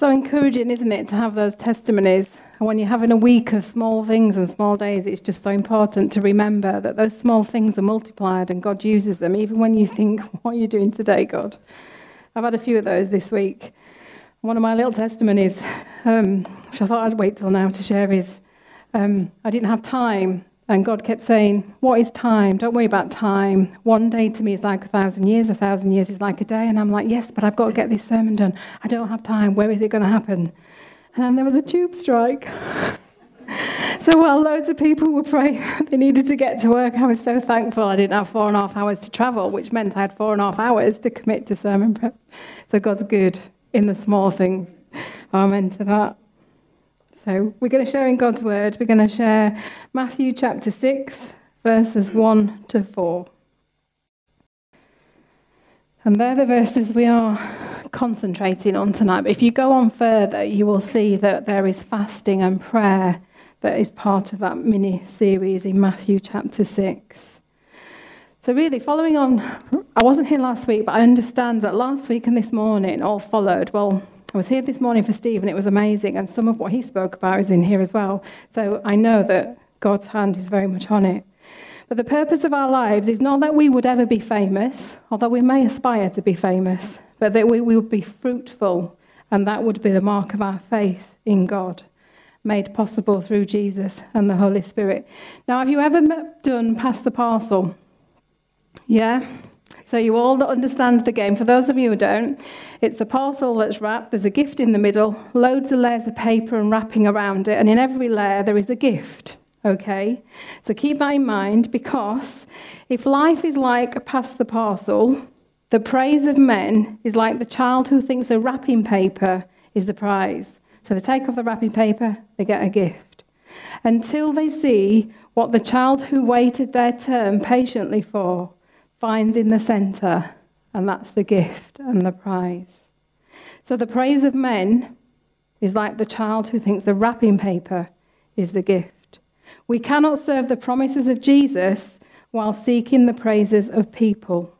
so encouraging, isn't it, to have those testimonies? And when you're having a week of small things and small days, it's just so important to remember that those small things are multiplied and God uses them, even when you think, what are you doing today, God? I've had a few of those this week. One of my little testimonies, which I thought I'd wait till now to share, is I didn't have time. And God kept saying, what is time? Don't worry about time. One day to me is like 1,000 years. 1,000 years is like a day. And I'm like, yes, but I've got to get this sermon done. I don't have time. Where is it going to happen? And then there was a tube strike. So while loads of people were praying, they needed to get to work, I was so thankful I didn't have 4.5 hours to travel, which meant I had 4.5 hours to commit to sermon prep. So God's good in the small things. Amen to that. So we're going to share in God's word. We're going to share Matthew chapter 6, verses 1 to 4. And they're the verses we are concentrating on tonight. But if you go on further, you will see that there is fasting and prayer that is part of that mini-series in Matthew chapter 6. So really, following on, I wasn't here last week, but I understand that last week and this morning all followed. Well, I was here this morning for Steve, and it was amazing, and some of what he spoke about is in here as well. So I know that God's hand is very much on it. But the purpose of our lives is not that we would ever be famous, although we may aspire to be famous, but that we would be fruitful, and that would be the mark of our faith in God, made possible through Jesus and the Holy Spirit. Now, have you ever done Pass the Parcel? Yeah? So you all understand the game. For those of you who don't, it's a parcel that's wrapped, there's a gift in the middle, loads of layers of paper and wrapping around it, and in every layer there is a gift, okay? So keep that in mind, because if life is like a pass the parcel, the praise of men is like the child who thinks the wrapping paper is the prize. So they take off the wrapping paper, they get a gift. Until they see what the child who waited their turn patiently for finds in the centre, and that's the gift and the prize. So the praise of men is like the child who thinks the wrapping paper is the gift. We cannot serve the promises of Jesus while seeking the praises of people.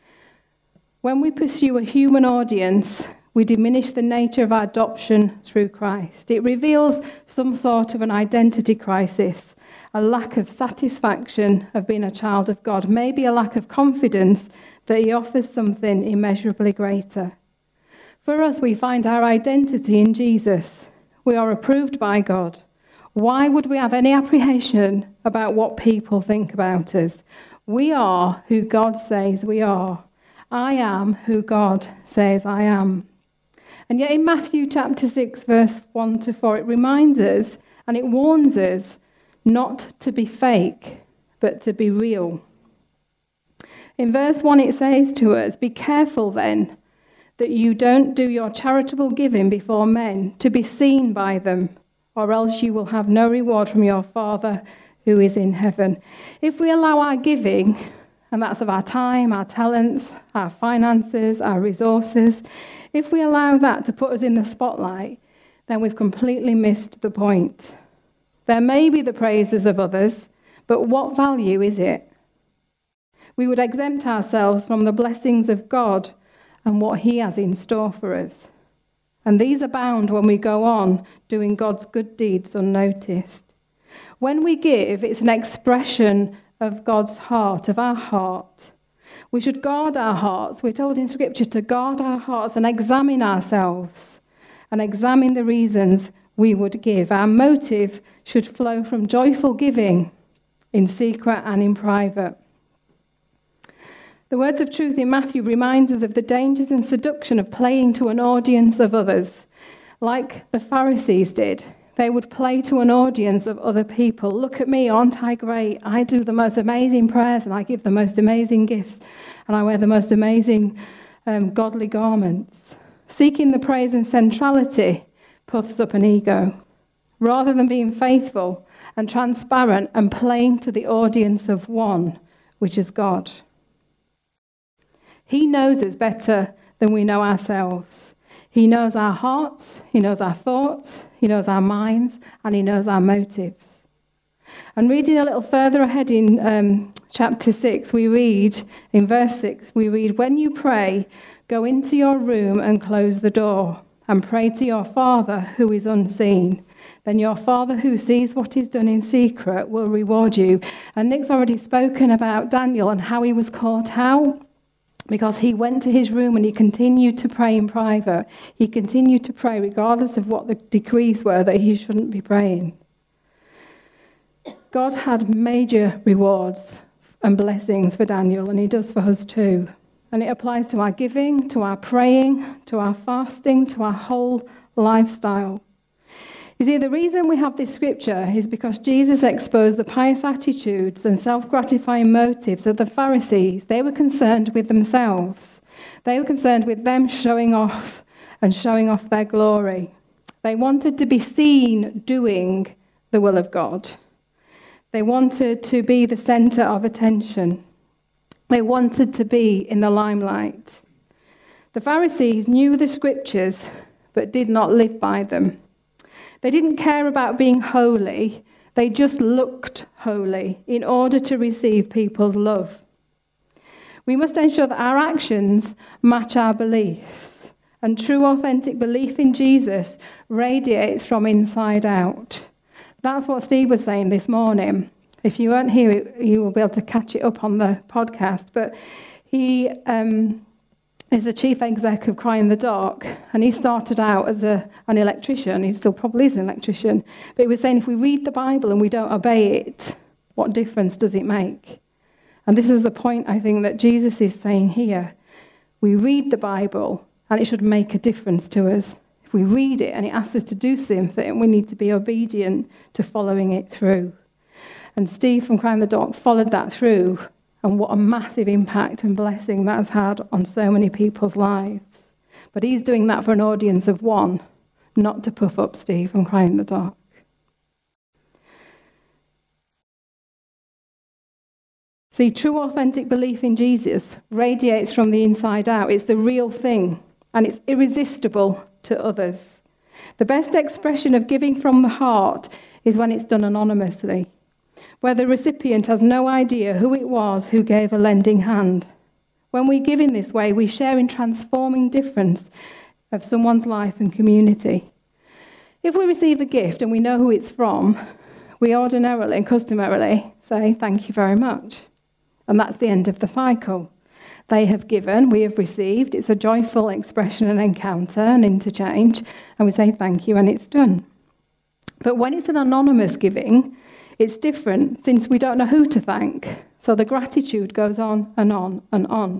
When we pursue a human audience, we diminish the nature of our adoption through Christ. It reveals some sort of an identity crisis, a lack of satisfaction of being a child of God, maybe a lack of confidence that he offers something immeasurably greater. For us, we find our identity in Jesus. We are approved by God. Why would we have any apprehension about what people think about us? We are who God says we are. I am who God says I am. And yet in Matthew chapter 6, verse 1 to 4, it reminds us and it warns us not to be fake, but to be real. In verse 1 it says to us, "Be careful then that you don't do your charitable giving before men to be seen by them, or else you will have no reward from your Father who is in heaven." If we allow our giving, and that's of our time, our talents, our finances, our resources, if we allow that to put us in the spotlight, then we've completely missed the point. There may be the praises of others, but what value is it? We would exempt ourselves from the blessings of God and what he has in store for us. And these abound when we go on doing God's good deeds unnoticed. When we give, it's an expression of God's heart, of our heart. We should guard our hearts. We're told in Scripture to guard our hearts and examine ourselves and examine the reasons we would give. Our motive should flow from joyful giving in secret and in private. The words of truth in Matthew reminds us of the dangers and seduction of playing to an audience of others. Like the Pharisees did, they would play to an audience of other people. Look at me, aren't I great? I do the most amazing prayers and I give the most amazing gifts and I wear the most amazing godly garments. Seeking the praise and centrality puffs up an ego, rather than being faithful and transparent and playing to the audience of one, which is God. He knows us better than we know ourselves. He knows our hearts, he knows our thoughts, he knows our minds, and he knows our motives. And reading a little further ahead in chapter 6, we read, in verse 6, we read, "When you pray, go into your room and close the door, and pray to your Father who is unseen. Then your Father who sees what is done in secret will reward you. And Nick's already spoken about Daniel and how he was caught out because he went to his room and he continued to pray in private. He continued to pray regardless of what the decrees were that he shouldn't be praying. God had major rewards and blessings for Daniel, and he does for us too. And it applies to our giving, to our praying, to our fasting, to our whole lifestyle. You see, the reason we have this scripture is because Jesus exposed the pious attitudes and self-gratifying motives of the Pharisees. They were concerned with themselves. They were concerned with them showing off and showing off their glory. They wanted to be seen doing the will of God. They wanted to be the center of attention. They wanted to be in the limelight. The Pharisees knew the scriptures, but did not live by them. They didn't care about being holy. They just looked holy in order to receive people's love. We must ensure that our actions match our beliefs. And true, authentic belief in Jesus radiates from inside out. That's what Steve was saying this morning. If you weren't here, you will be able to catch it up on the podcast. But he is the chief exec of Cry in the Dark, and he started out as an electrician. He still probably is an electrician. But he was saying if we read the Bible and we don't obey it, what difference does it make? And this is the point, I think, that Jesus is saying here. We read the Bible, and it should make a difference to us. If we read it and it asks us to do something, we need to be obedient to following it through. And Steve from Cry in the Dark followed that through, and what a massive impact and blessing that has had on so many people's lives. But he's doing that for an audience of one, not to puff up Steve from Cry in the Dark. See, true authentic belief in Jesus radiates from the inside out. It's the real thing, and it's irresistible to others. The best expression of giving from the heart is when it's done anonymously, where the recipient has no idea who it was who gave a lending hand. When we give in this way, we share in transforming difference of someone's life and community. If we receive a gift and we know who it's from, we ordinarily and customarily say, thank you very much. And that's the end of the cycle. They have given, we have received. It's a joyful expression and encounter and interchange, and we say thank you and it's done. But when it's an anonymous giving, it's different since we don't know who to thank. So the gratitude goes on and on and on.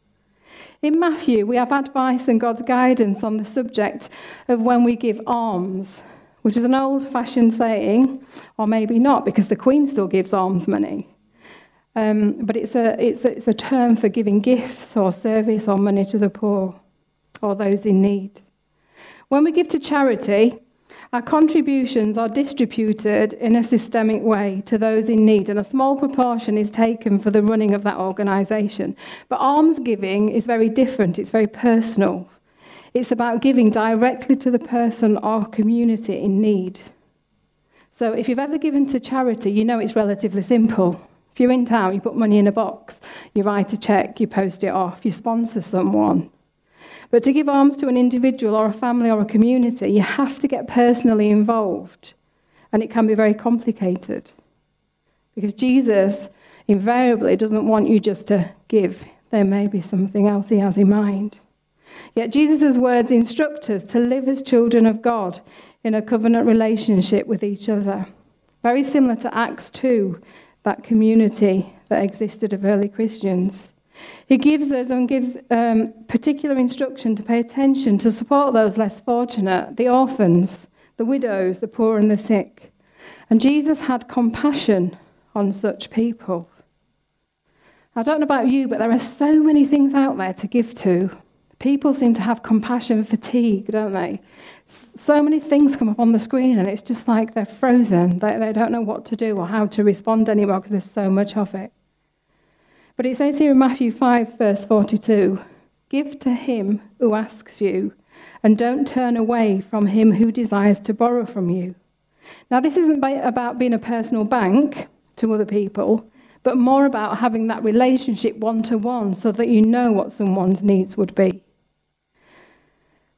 In Matthew, we have advice and God's guidance on the subject of when we give alms, which is an old-fashioned saying, or maybe not, because the Queen still gives alms money. But it's a term for giving gifts or service or money to the poor or those in need. When we give to charity, our contributions are distributed in a systemic way to those in need, and a small proportion is taken for the running of that organisation. But almsgiving is very different. It's very personal. It's about giving directly to the person or community in need. So if you've ever given to charity, you know it's relatively simple. If you're in town, you put money in a box, you write a cheque, you post it off, you sponsor someone. But to give alms to an individual or a family or a community, you have to get personally involved. And it can be very complicated. Because Jesus invariably doesn't want you just to give. There may be something else he has in mind. Yet Jesus' words instruct us to live as children of God in a covenant relationship with each other. Very similar to Acts 2, that community that existed of early Christians. He gives us and gives particular instruction to pay attention to support those less fortunate, the orphans, the widows, the poor and the sick. And Jesus had compassion on such people. I don't know about you, but there are so many things out there to give to. People seem to have compassion fatigue, don't they? So many things come up on the screen and it's just like they're frozen. They don't know what to do or how to respond anymore because there's so much of it. But it says here in Matthew 5, verse 42, "Give to him who asks you, and don't turn away from him who desires to borrow from you." Now, this isn't about being a personal bank to other people, but more about having that relationship one-to-one so that you know what someone's needs would be.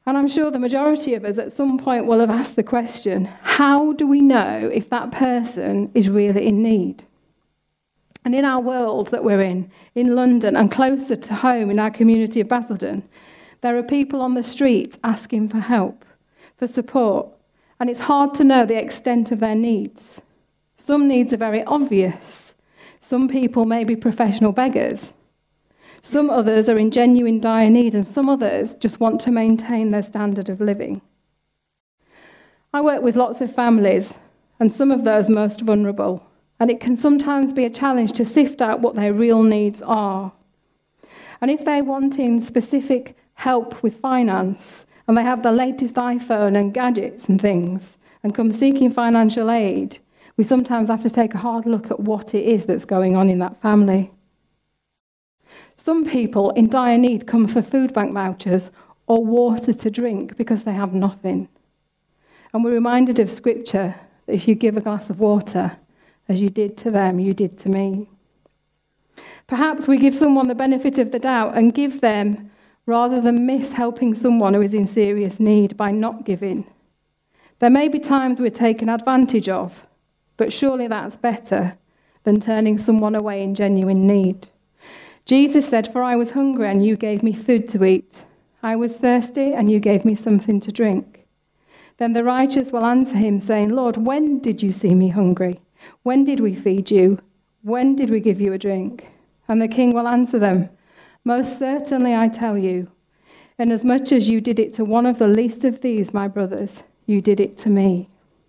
And I'm sure the majority of us at some point will have asked the question, how do we know if that person is really in need? And in our world that we're in London and closer to home in our community of Basildon, there are people on the streets asking for help, for support, and it's hard to know the extent of their needs. Some needs are very obvious. Some people may be professional beggars. Some others are in genuine dire need, and some others just want to maintain their standard of living. I work with lots of families, and some of those most vulnerable, and it can sometimes be a challenge to sift out what their real needs are. And if they're wanting specific help with finance, and they have the latest iPhone and gadgets and things, and come seeking financial aid, we sometimes have to take a hard look at what it is that's going on in that family. Some people in dire need come for food bank vouchers or water to drink because they have nothing. And we're reminded of Scripture that if you give a glass of water, as you did to them, you did to me. Perhaps we give someone the benefit of the doubt and give them rather than miss helping someone who is in serious need by not giving. There may be times we're taken advantage of, but surely that's better than turning someone away in genuine need. Jesus said, "For I was hungry and you gave me food to eat. I was thirsty and you gave me something to drink." Then the righteous will answer him, saying, "Lord, when did you see me hungry? When did we feed you? When did we give you a drink?" And the king will answer them, "Most certainly I tell you, inasmuch as you did it to one of the least of these, my brothers, you did it to me."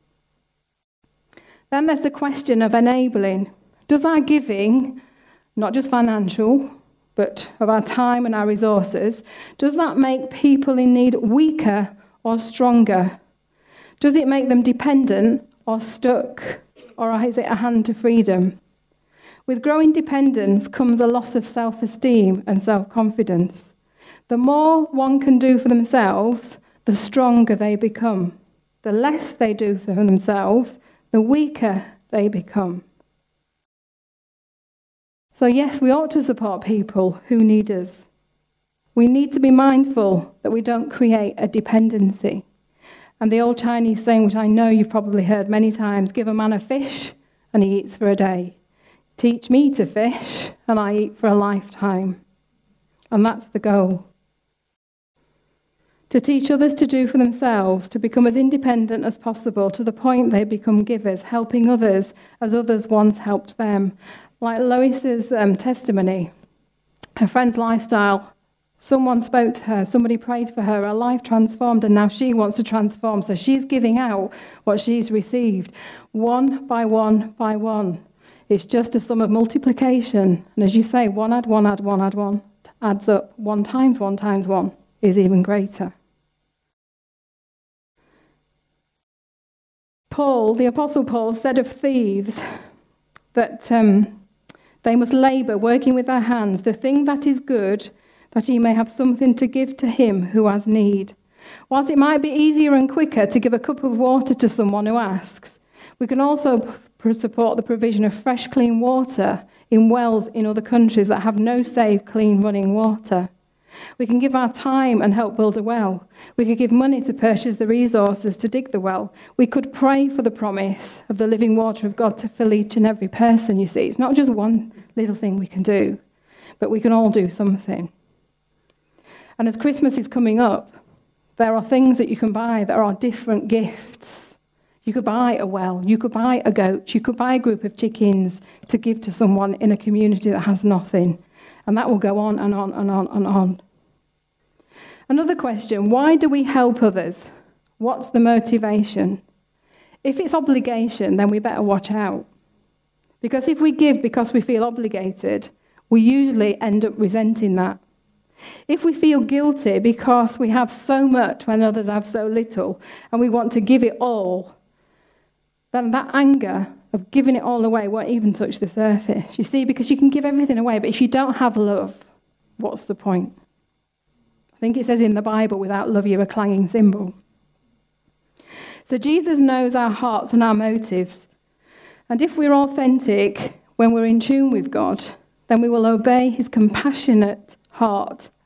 Then there's the question of enabling. Does our giving, not just financial, but of our time and our resources, does that make people in need weaker or stronger? Does it make them dependent or stuck? Or is it a hand to freedom? With growing dependence comes a loss of self-esteem and self-confidence. The more one can do for themselves, the stronger they become. The less they do for themselves, the weaker they become. So yes, we ought to support people who need us. We need to be mindful that we don't create a dependency. And the old Chinese saying, which I know you've probably heard many times, give a man a fish and he eats for a day. Teach me to fish and I eat for a lifetime. And that's the goal. To teach others to do for themselves, to become as independent as possible to the point they become givers, helping others as others once helped them. Like Lois's testimony, her friend's lifestyle, someone spoke to her, somebody prayed for her, her life transformed, and now she wants to transform. So she's giving out what she's received, one by one by one. It's just a sum of multiplication. And as you say, one add one add one add one adds up. 1 times 1 times 1 is even greater. Paul, the Apostle Paul, said of thieves that they must labour, working with their hands, the thing that is good, that he may have something to give to him who has need. Whilst it might be easier and quicker to give a cup of water to someone who asks, we can also support the provision of fresh, clean water in wells in other countries that have no safe, clean running water. We can give our time and help build a well. We could give money to purchase the resources to dig the well. We could pray for the promise of the living water of God to fill each and every person, you see. It's not just one little thing we can do, but we can all do something. And as Christmas is coming up, there are things that you can buy that are different gifts. You could buy a well, you could buy a goat, you could buy a group of chickens to give to someone in a community that has nothing. And that will go on and on and on and on. Another question, why do we help others? What's the motivation? If it's obligation, then we better watch out. Because if we give because we feel obligated, we usually end up resenting that. If we feel guilty because we have so much when others have so little, and we want to give it all, then that anger of giving it all away won't even touch the surface. You see, because you can give everything away, but if you don't have love, what's the point? I think it says in the Bible, without love, you're a clanging cymbal. So Jesus knows our hearts and our motives. And if we're authentic when we're in tune with God, then we will obey his compassionate heart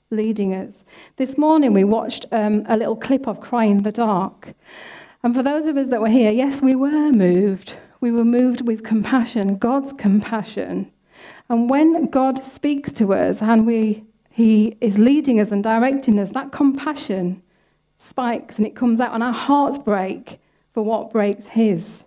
leading us. This morning we watched a little clip of Cry in the Dark. And for those of us that were here, yes, we were moved. We were moved with compassion, God's compassion. And when God speaks to us and He is leading us and directing us, that compassion spikes and it comes out and our hearts break for what breaks His.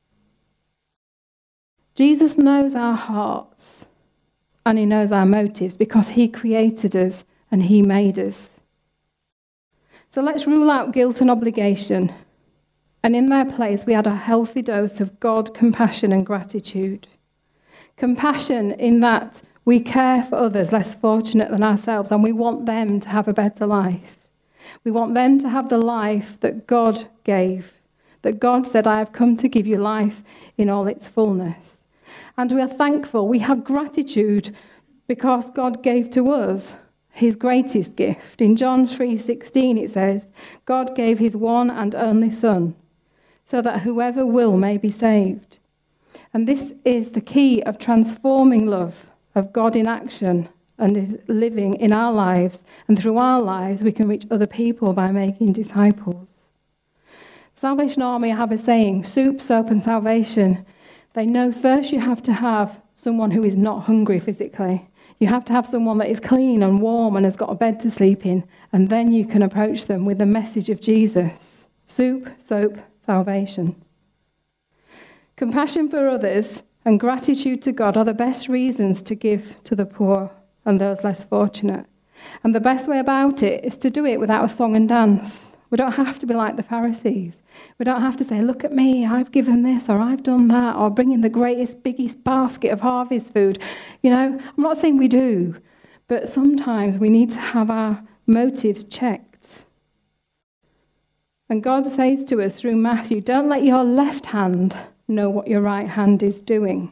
Jesus knows our hearts and He knows our motives because He created us and He made us. So let's rule out guilt and obligation. And in their place, we add a healthy dose of God, compassion and gratitude. Compassion in that we care for others less fortunate than ourselves and we want them to have a better life. We want them to have the life that God gave, that God said, I have come to give you life in all its fullness. And we are thankful. We have gratitude because God gave to us His greatest gift. In John 3:16 it says, God gave His one and only Son, so that whoever will may be saved. And this is the key of transforming love, of God in action, and is living in our lives. And through our lives, we can reach other people by making disciples. Salvation Army have a saying, soup, soap, and salvation. They know first you have to have someone who is not hungry physically. You have to have someone that is clean and warm and has got a bed to sleep in. And then you can approach them with the message of Jesus. Soup, soap, salvation. Compassion for others and gratitude to God are the best reasons to give to the poor and those less fortunate. And the best way about it is to do it without a song and dance. We don't have to be like the Pharisees. We don't have to say, look at me, I've given this, or I've done that, or bring in the greatest, biggest basket of harvest food. You know, I'm not saying we do, but sometimes we need to have our motives checked. And God says to us through Matthew, don't let your left hand know what your right hand is doing.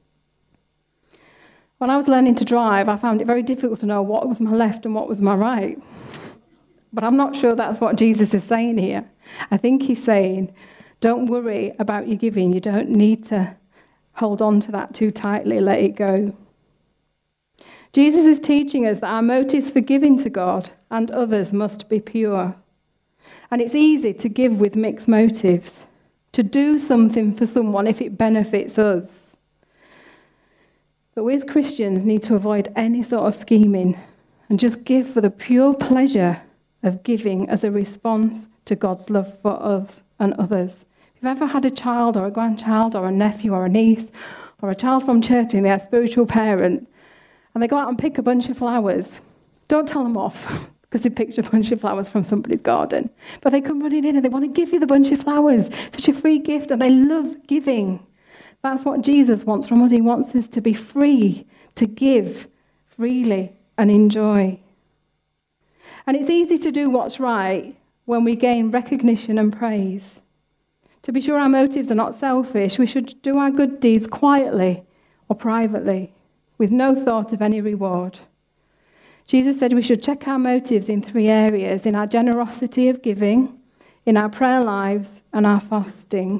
When I was learning to drive, I found it very difficult to know what was my left and what was my right. But I'm not sure that's what Jesus is saying here. I think He's saying, don't worry about your giving. You don't need to hold on to that too tightly. Let it go. Jesus is teaching us that our motives for giving to God and others must be pure. And it's easy to give with mixed motives, to do something for someone if it benefits us. But we as Christians need to avoid any sort of scheming and just give for the pure pleasure of giving as a response to God's love for us and others. If you've ever had a child or a grandchild or a nephew or a niece or a child from church and they're a spiritual parent and they go out and pick a bunch of flowers, don't tell them off because they picked a bunch of flowers from somebody's garden. But they come running in and they want to give you the bunch of flowers, such a free gift, and they love giving. That's what Jesus wants from us. He wants us to be free to give freely and enjoy. And it's easy to do what's right when we gain recognition and praise. To be sure our motives are not selfish, we should do our good deeds quietly or privately, with no thought of any reward. Jesus said we should check our motives in 3 areas: in our generosity of giving, in our prayer lives, and our fasting.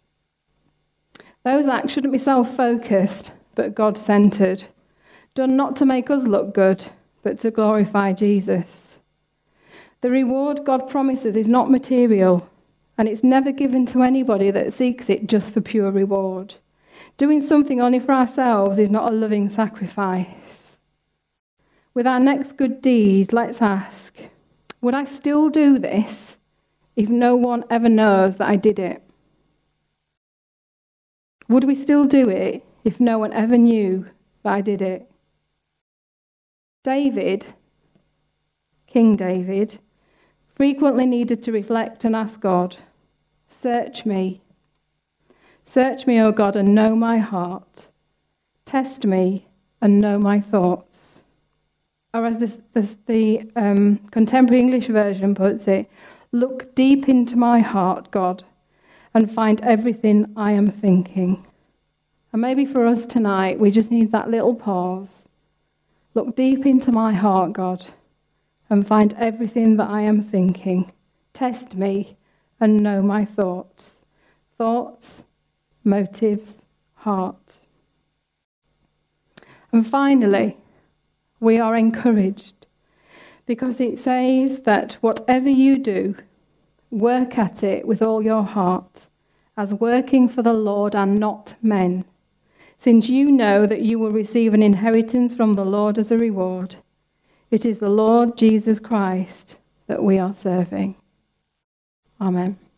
Those acts shouldn't be self-focused, but God-centered, done not to make us look good, but to glorify Jesus. The reward God promises is not material, and it's never given to anybody that seeks it just for pure reward. Doing something only for ourselves is not a loving sacrifice. With our next good deed, let's ask, would I still do this if no one ever knows that I did it? Would we still do it if no one ever knew that I did it? David, King David, frequently needed to reflect and ask God, search me. Search me, O God, and know my heart. Test me and know my thoughts. Or as the Contemporary English Version puts it, look deep into my heart, God, and find everything I am thinking. And maybe for us tonight, we just need that little pause. Look deep into my heart, God, and find everything that I am thinking. Test me and know my thoughts. Thoughts, motives, heart. And finally, we are encouraged. Because it says that whatever you do, work at it with all your heart, as working for the Lord and not men, since you know that you will receive an inheritance from the Lord as a reward. It is the Lord Jesus Christ that we are serving. Amen.